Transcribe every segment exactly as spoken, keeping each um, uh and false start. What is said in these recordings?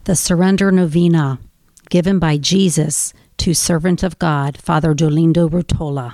The Surrender Novena, given by Jesus to Servant of God, Father Dolindo Rutola.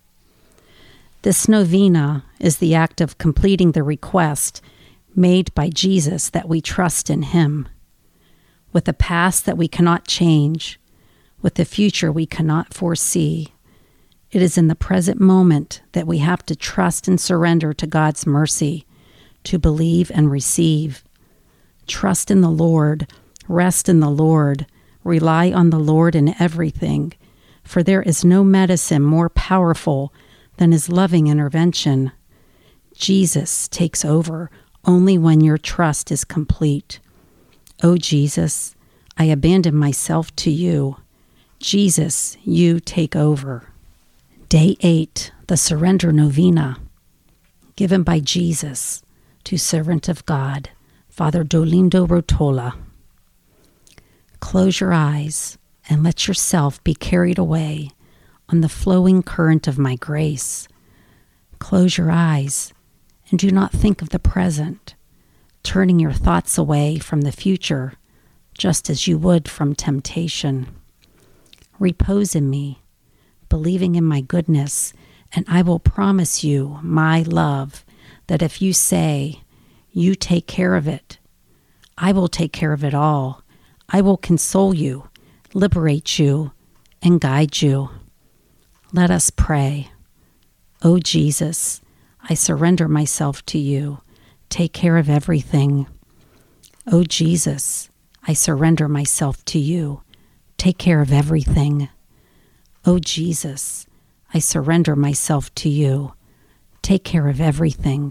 This novena is the act of completing the request made by Jesus that we trust in Him. With a past that we cannot change, with a future we cannot foresee, it is in the present moment that we have to trust and surrender to God's mercy, to believe and receive. Trust in the Lord, rest in the Lord, rely on the Lord in everything, for there is no medicine more powerful than His loving intervention. Jesus takes over only when your trust is complete. O Jesus, I abandon myself to you. Jesus, you take over. Day eight, the Surrender Novena, given by Jesus to Servant of God, Father Dolindo Rutola. Close your eyes and let yourself be carried away on the flowing current of my grace. Close your eyes and do not think of the present, turning your thoughts away from the future, just as you would from temptation. Repose in me, believing in my goodness, and I will promise you my love, that if you say, you take care of it, I will take care of it all. I will console you, liberate you, and guide you. Let us pray. O Jesus, I surrender myself to you. Take care of everything. O Jesus, I surrender myself to you. Take care of everything. O Jesus, I surrender myself to you. Take care of everything.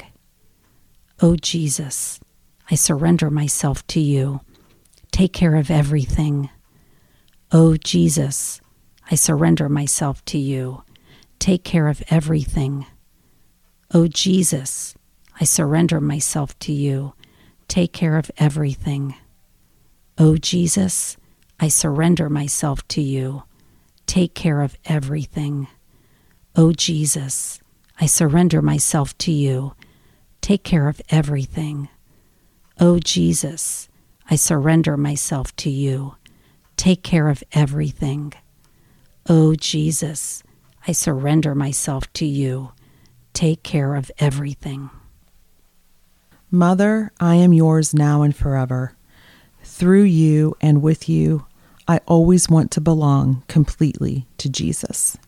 O Jesus, I surrender myself to you. Take care of everything. O Jesus, I surrender myself to you. Take care of everything. O Jesus, I surrender myself to you. Take care of everything. O Jesus, I surrender myself to you. Take care of everything. O Jesus, I surrender myself to you. Take care of everything. O Jesus, I surrender myself to you. Take care of everything. O Jesus, I surrender myself to you. Take care of everything. Mother, I am yours now and forever. Through you and with you, I always want to belong completely to Jesus.